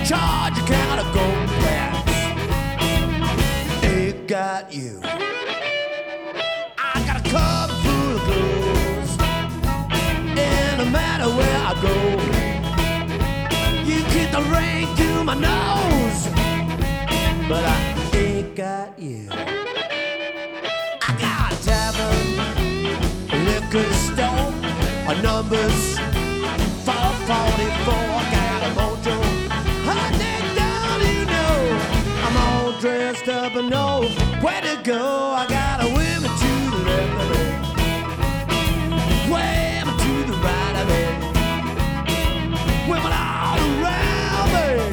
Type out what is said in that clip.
charge account of gold glass. Ain't got you. I got a cup full of blues, and no matter where I go, you keep the rain to my nose, but I ain't got you. I got a tavern, a liquor store, a numbers 444. I got a mojo, honey, don't you know? I'm all dressed up and know where to go. I got a